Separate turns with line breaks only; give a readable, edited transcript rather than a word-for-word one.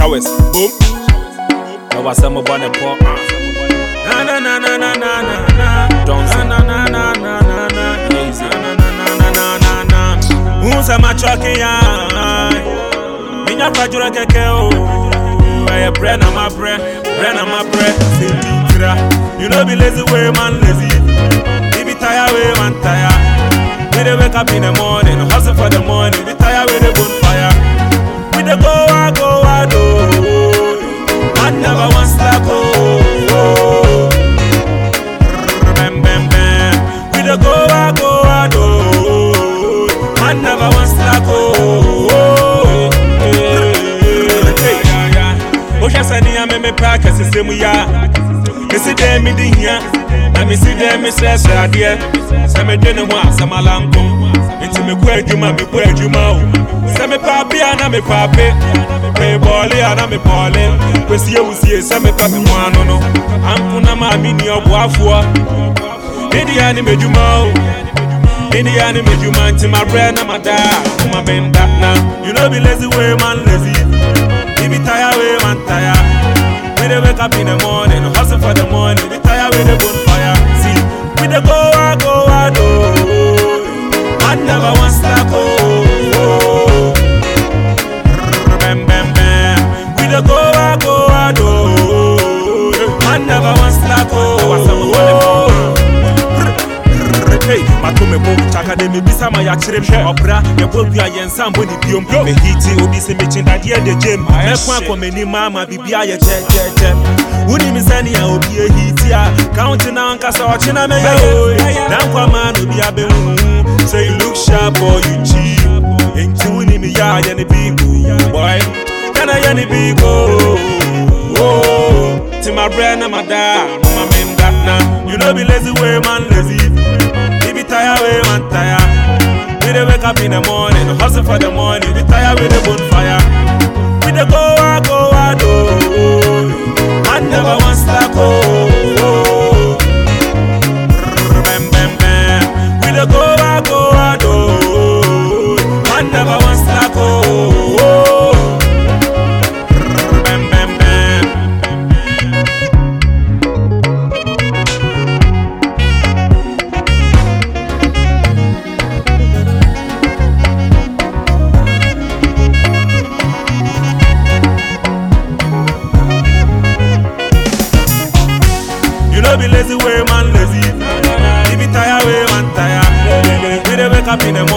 Showers, boom. I was some born a pop. Na na na na na na na. Don't say na na na na na na. Easy. Na na na na na na na. Who's a macho ya? Minya kwajura keke o. I bread na my bread, bread na my bread. Say me you know be lazy way man lazy. Be tired way man tired. We dey wake up in the morning, hustle for the money. Be tired with the bonfire. We dey go out, oh. I never want slack, oh. Bam bam bam. We dey go out, oh. I never want slack, oh. Hey yeah yeah. Oh just any me pack as say mu ya. Me see them me di here. Na me see them me stress adie. Say me dey no one say malanko. Inti me kwa adwuma o. Say me papi ana me papi. Me bole ana me bole. Kwesi e wusie say me papi ho ano no. Anko na ma mi ni oboafo. Idi ani medwuma o. Idi ani medwuma nti my bread na my da. My bend that now. You know be lazy way man lazy. Be tired way man tired. We dey wake up in the morning, hustle for the money. We tired with the bonfire. See, we dey go out, oh. I never want slack, oh. Bam bam bam. We dey go out, oh. I never want slack, oh. Hey, matume bo chaka de me bisa ma ya chire me opra ye bobia ye nsambo ni biom me hiti obi se me chinda de de jem me kwa ko meni mama bibia ye che wuni mi sani ya obi e hiti a count na anka so china me yo na kwa man obi abehu say you look sharp or you cheap enti wuni mi ya ye ne big boy kana ye ne big oh ti my brand na my dad my men that now you know be lazy way man lazy. Tired way man tired. We dey wake up in the morning, hustle for the money. We tired with the bonfire. We dey go out, oh. I never want slack, oh. Bam bam bam. We dey go out, oh. I never want slack, oh. Bam bam bam. Be lazy way man lazy. Be tired way man tired. We dey wake up in the